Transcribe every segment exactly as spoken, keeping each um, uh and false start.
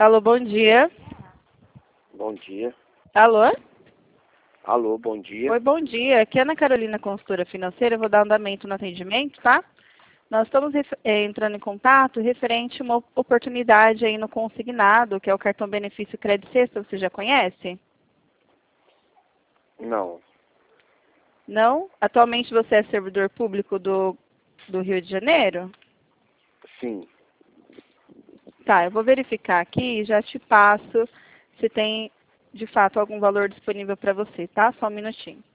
Alô, bom dia. Bom dia. Alô? Alô, bom dia. Oi, bom dia. Aqui é Ana Carolina, consultora financeira. Eu vou dar andamento no atendimento, tá? Nós estamos eh, entrando em contato referente a uma oportunidade aí no consignado, que é o cartão benefício Credit Sexta. Você já conhece? Não. Não? Atualmente você é servidor público do, do Rio de Janeiro? Sim. Tá, eu vou verificar aqui e já te passo se tem, de fato, algum valor disponível para você, tá? Só um minutinho.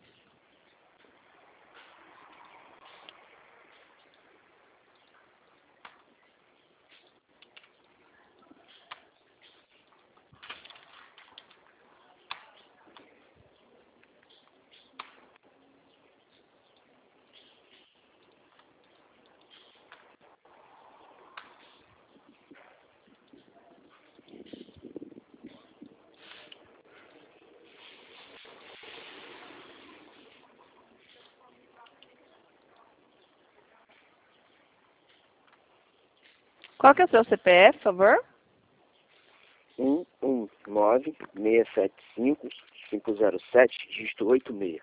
Qual que é o seu C P F, por favor? um um nove, seis sete cinco, cinco zero sete, dígito oito seis.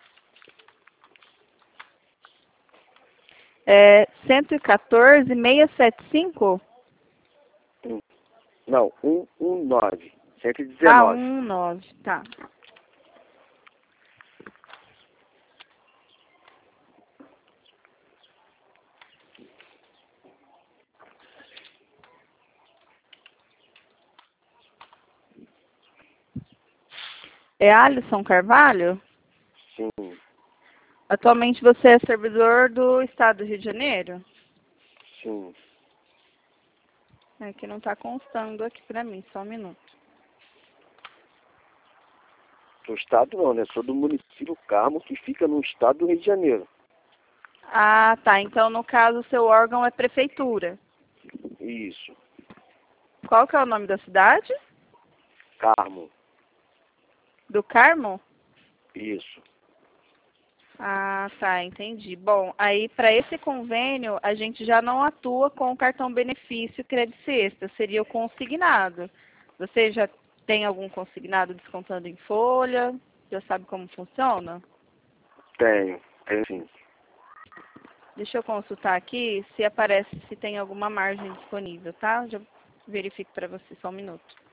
É cento e quatorze, seiscentos e setenta e cinco? Um, não, um um nove, cento e Ah, dezenove. um nove, tá. É Alisson Carvalho? Sim, Atualmente você é servidor do Estado do Rio de Janeiro? sim. É que não está constando aqui para mim, só um minuto. Do estado não, né? Sou do município Carmo, que fica no estado do Rio de Janeiro. Ah, tá. Então, no caso, o seu órgão é prefeitura. Isso. Qual que é o nome da cidade? Carmo. Do Carmo? Isso. Ah, tá, entendi. Bom, aí para esse convênio a gente já não atua com o cartão benefício Credit Sexta, seria o consignado. Você já tem algum consignado descontando em folha? Já sabe como funciona? Tenho. Tenho sim. Deixa eu consultar aqui se aparece se tem alguma margem disponível, tá? Já verifico para você, só um minuto.